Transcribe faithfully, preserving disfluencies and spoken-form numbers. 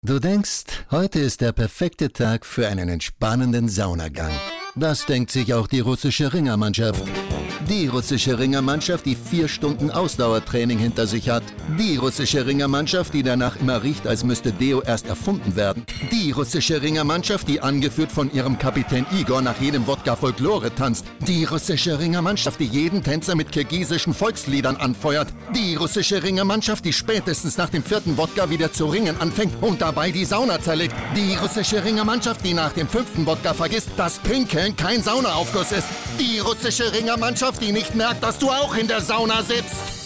Du denkst, heute ist der perfekte Tag für einen entspannenden Saunagang. Das denkt sich auch die russische Ringermannschaft. Die russische Ringermannschaft, die vier Stunden Ausdauertraining hinter sich hat. Die russische Ringermannschaft, die danach immer riecht, als müsste Deo erst erfunden werden. Die russische Ringermannschaft, die angeführt von ihrem Kapitän Igor nach jedem Wodka Folklore tanzt. Die russische Ringermannschaft, die jeden Tänzer mit kirgisischen Volksliedern anfeuert. Die russische Ringermannschaft, die spätestens nach dem vierten Wodka wieder zu ringen anfängt und dabei die Sauna zerlegt. Die russische Ringermannschaft, die nach dem fünften Wodka vergisst, dass Pinkeln kein Saunaaufguss ist. Die russische Ringermannschaft, die nicht merkt, dass du auch in der Sauna sitzt.